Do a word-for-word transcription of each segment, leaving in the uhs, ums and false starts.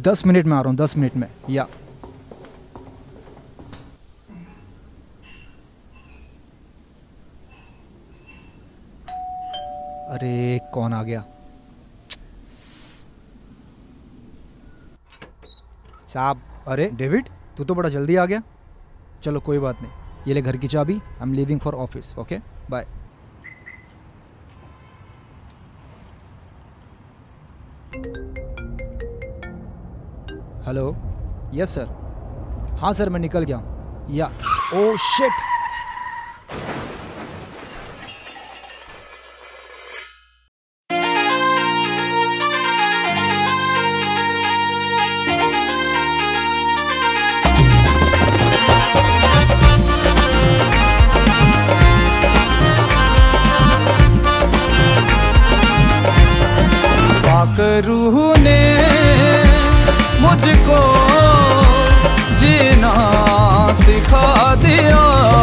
दस मिनट में आ रहा हूँ, दस मिनट में। या अरे कौन आ गया साहब? अरे डेविड, तू तो बड़ा जल्दी आ गया। चलो कोई बात नहीं, ये ले घर की चाबी। I am leaving for office. Okay bye. Hello, yes sir. हाँ सर, मैं निकल गया हूँ। या ओ शिट। रूह ने मुझको जीना सिखा दिया,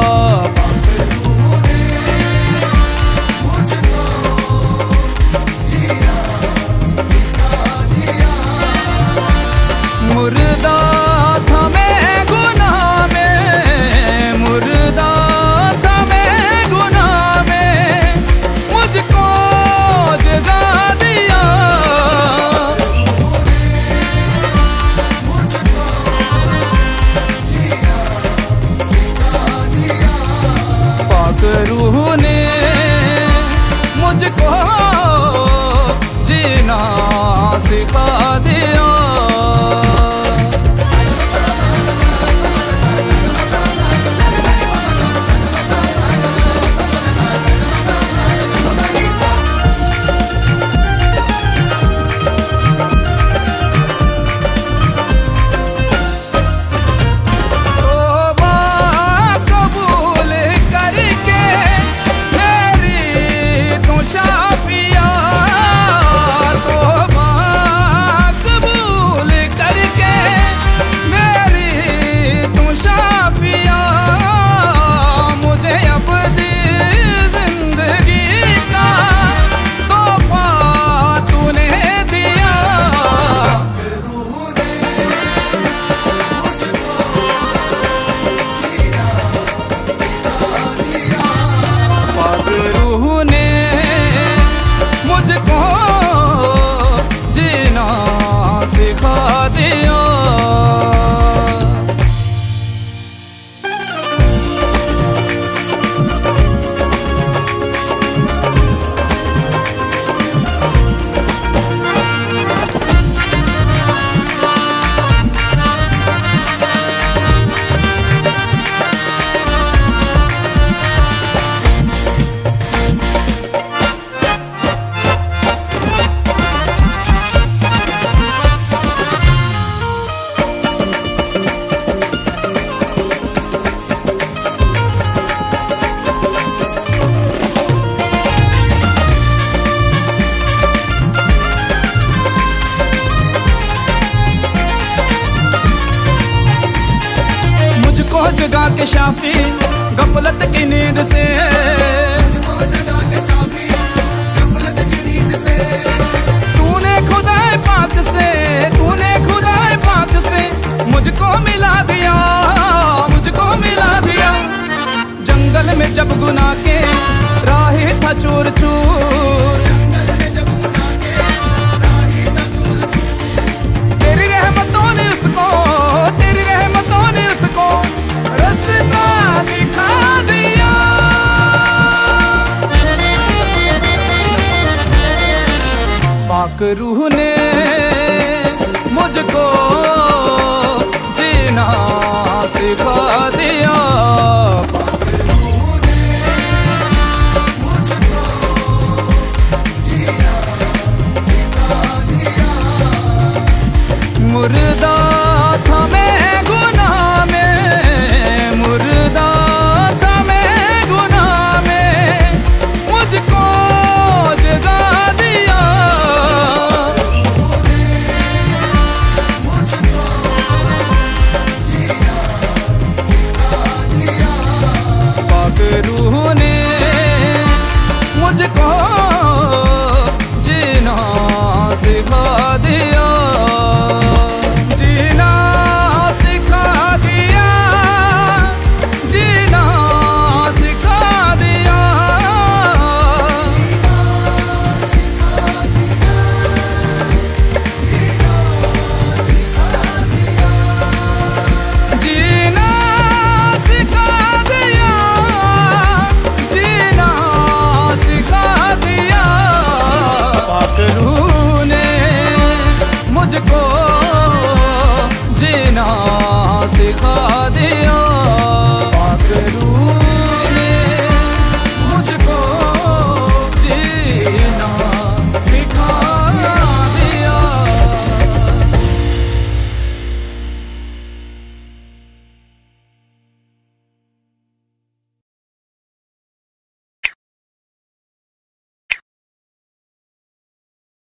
मुर्दा था मैं गुनाह में, मुर्दा था मैं गुनाह में, मुझको जगा दिया। पाक रूह ने मुझको जीना सिखा दिया। जगा के शाफी गफलत की नींद से, तूने खुदाए पाक से, तूने खुदाए पाक से मुझको मिला दिया, मुझको मिला दिया। जंगल में जब गुनाह के राही था चूर चूर, तेरी रहमतों ने उसको, तेरी रहमतों ने उसको रास्ता दिखा दिया। पाक रूह ने मुझको जीना सिखा दिया। मुर्दा था मैं गुनाह में, मुर्दा था मैं गुनाह में, मुझको जगा दिया। दिखा दे